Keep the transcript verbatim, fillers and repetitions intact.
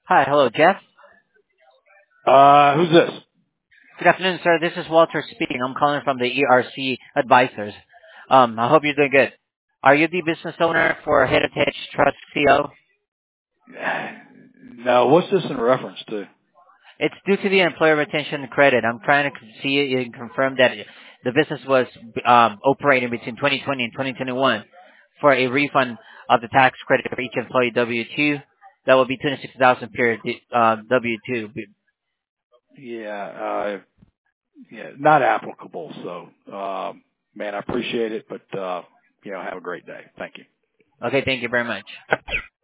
Hi. Hello, Jeff. Uh, who's this? Good afternoon, sir. This is Walter speaking. I'm calling from the E R C Advisors. Um, I hope you're doing good. Are you the business owner for Heritage Trust C O? No, what's this in reference to? It's due to the employer retention credit. I'm trying to see and confirm that the business was um, operating between twenty twenty and twenty twenty-one for a refund of the tax credit for each employee W two. That will be twenty-six thousand per uh, W two. Yeah, uh, yeah, not applicable. So, um, man, I appreciate it, but uh, you know, have a great day. Thank you. Okay, thank you very much.